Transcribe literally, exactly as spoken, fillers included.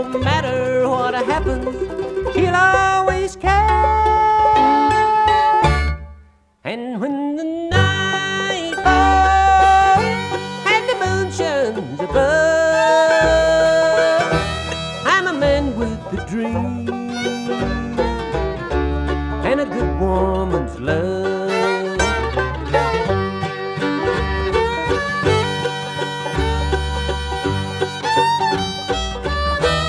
no matter what happens, she'll always care. And when the night falls and the moon shines above, I'm a man with a dream and a good woman's love.